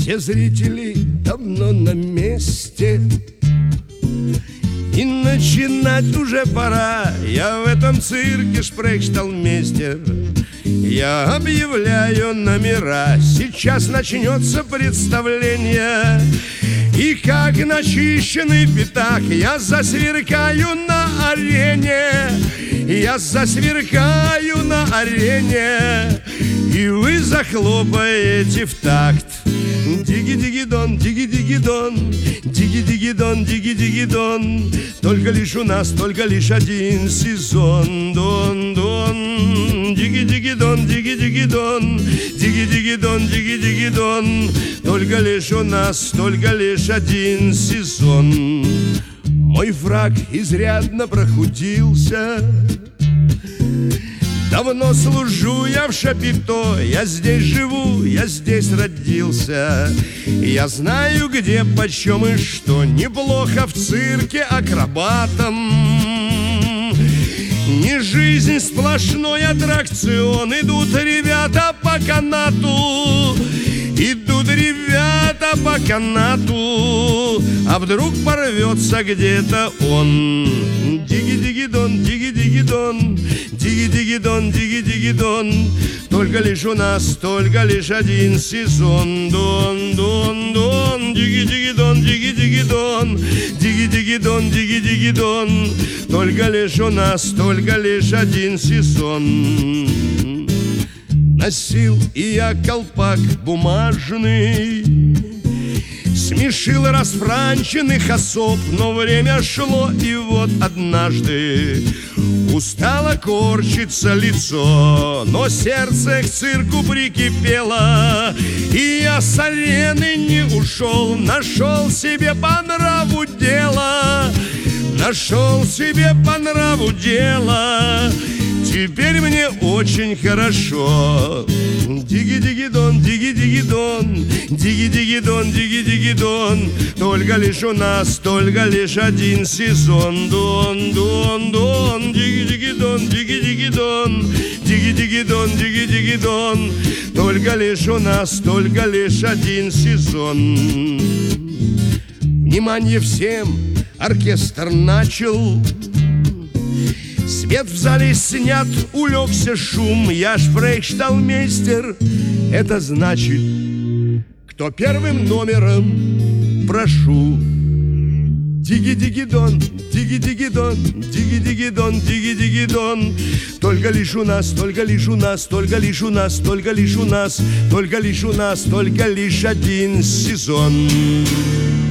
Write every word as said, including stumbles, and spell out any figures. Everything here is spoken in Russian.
Все зрители давно на месте, и начинать уже пора. Я в этом цирке шпрехшталмейстер. Я объявляю номера. Сейчас начнется представление, и как начищенный пятак я засверкаю на арене. Я засверкаю на арене, и вы захлопаете в такт. Диги-диги-дон, диги-диги-дон, диги-диги-дон, диги-диги-дон. Только лишь у нас, только лишь один сезон. Дон-дон, диги-диги-дон, диги-диги-дон, диги-диги-дон, диги-диги-дон. Только лишь у нас, только лишь один сезон. Мой фрак изрядно прохудился. Давно служу я в Шапито, я здесь живу, я здесь родился. Я знаю, где, почем и что. Неплохо в цирке акробатом. Не жизнь, сплошной аттракцион. Идут ребята по канату, идут ребята по канату. А вдруг порвется где-то он. Диги-диги-дон, диги-диги-дон, диги-диги-дон, диги-диги-дон. Только лишь у нас, только лишь один сезон. Дон-дон-дон, диги-диги-дон, диги-диги-дон, диги-диги-дон, диги-диги-дон. Только лишь у нас, только лишь один сезон. Носил и я колпак бумажный, смешил расфранченных особ, но время шло, и вот однажды устало корчится лицо, но сердце к цирку прикипело, и я с арены не ушел. Нашел себе по нраву дело, нашел себе по нраву дело. Теперь мне очень хорошо. Диги-диги-дон, диги-диги-дон, диги-диги-дон, диги-диги-дон. Только лишь у нас, только лишь один сезон. Дон-дон-дон, диги-диги-дон, диги-диги-дон, диги-диги-дон, диги-диги-дон. Только лишь у нас, только лишь один сезон. Внимание всем, оркестр начал. Свет в зале снят, улегся шум. Я шпрехшталмейстер, это значит, кто первым номером, прошу. Диги-диги-дон, диги-диги-дон, диги-диги-дон, диги-диги-дон. Только лишь у нас, только лишь у нас, только лишь у нас, только лишь у нас, только лишь у нас, только лишь один сезон.